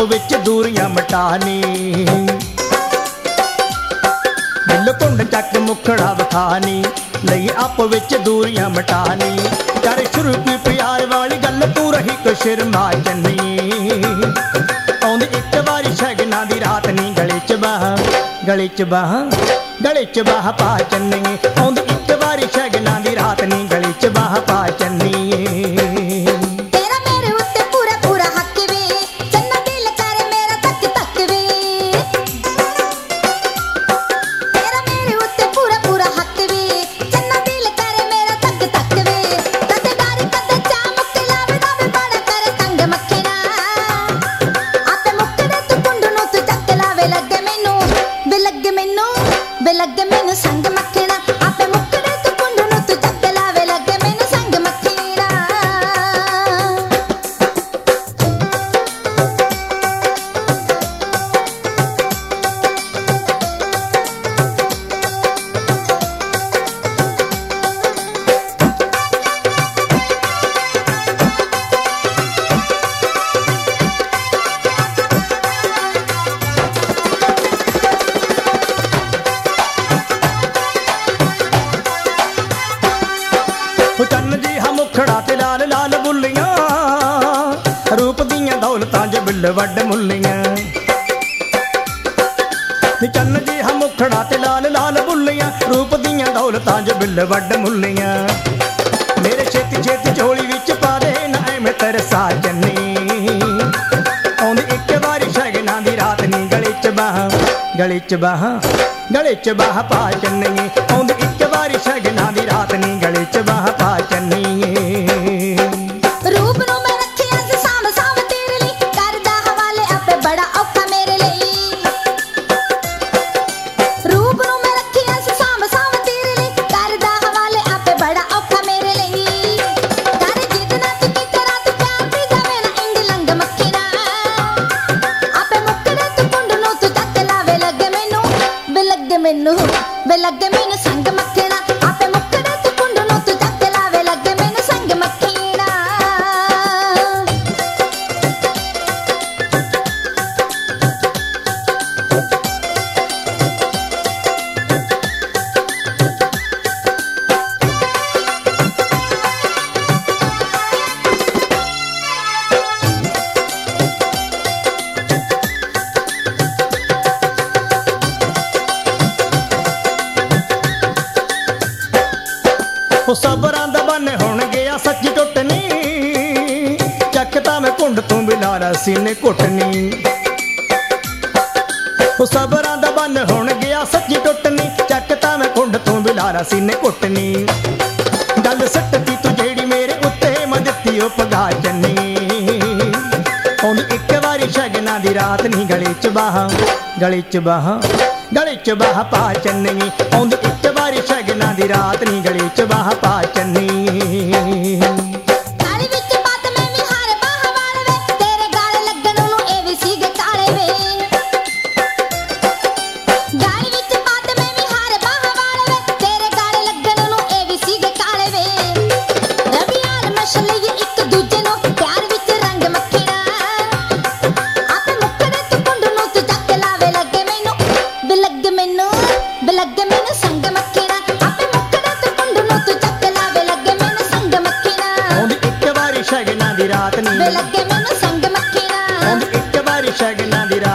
विच दूरियां मटानी। दिल घुंड चक मुखड़ा विखानी, लई आप विच दूरियां मटानी। कर शुरू की प्यार वाली गल तू रही कुशरमा चन्नी। आउंदी इक वारी शगना दी रात नी गले च बाह, गले च बाह, गले च बाह पा चन्नी। आउंदी इक वारी शगना दी रात नी गले च बाह पा चन्नी। लगे मैनू संग मखना आपे मुकड़े तू कुंड नू तू चक लावे। लगे मैनू संग मखना। चन्न जी हा मुखड़ा ते लाल लाल बुल्लियां, रूप दियां दौलतां च बिल वड मुल्लियां। चन्न जी हा मुखड़ा ते लाल लाल बुल्लियां, रूप दियां दौलतां च बिल वड मुल्लियां। मेरे छेती छेती झोली विच पा दे ना ऐवें तरसा चन्नी। आउंदी इक वारी शगना दी रात नी गले च बाह, गले च बाह, गले च बाह पा चन्नी। आउंदी इक वारी शगना दी रात नी गले च बाह पा चन्नी। रूप नू मैं रखिया सी साम साम तेरे लई, करदा हवाले आपे बड़ा औखा मेरे लई। रूप नू मैं रखिया सी साम साम तेरे लई, करदा हवाले आपे बड़ा औखा मेरे लई। कर जिद ना तू कीते रात प्यार दी जावे ना इंग लंग मखना। आपे मुकड़े तू कुंड नू तू चक लावे। लगे मैनू बे लगे मैनू, बे लगे मैनू संग मखना। आपे मुकड़े तू कुंड नू तू चक लावे। लगे मैनू संग मखना। सबरां दा बन हुण गया सच्ची टुटनी, चकता मैं घुंड तू बिलारा सीने घुटनी। सबरां दा बन हुण गया सच्ची टुटनी, चकता मैं घुंड तू बिलारा सीने घुटनी। गल सट्टी तू जेड़ी मेरे उत्ते मैं दित्ती ओ पगा चन्नी। आउंदी इक वारी शगना दी रात नी गले च बाह, गले च बाह, गले च बाह पा चन्नी। आउंदी इक वारी शगना दी रात नी गले च बाह पा चन्नी। गाली विच बात मैं भी हार बाह वाल वे, तेरे गाल लगन नू ए भी सीगे काले वे। गाली विच बात मैं भी हार बाह वाल वे, तेरे गाल लगन नू ए भी सीगे काले वे। रबियाल मशले एक दूजे नू प्यार विच रंग मखना। आपे मुकड़े तू कुंड नू तू चक लावे। लगे मैनू बे लगे मैनू, बे लगे मैनू संग मखना। आपे मुकड़े तू कुंड नू तू चक लावे। लगे मैनू संग मखना। आउंदी इक वारी शगना दी रात नी, बे लगे मैनू संग मखना। आउंदी इक वारी शगना दी रात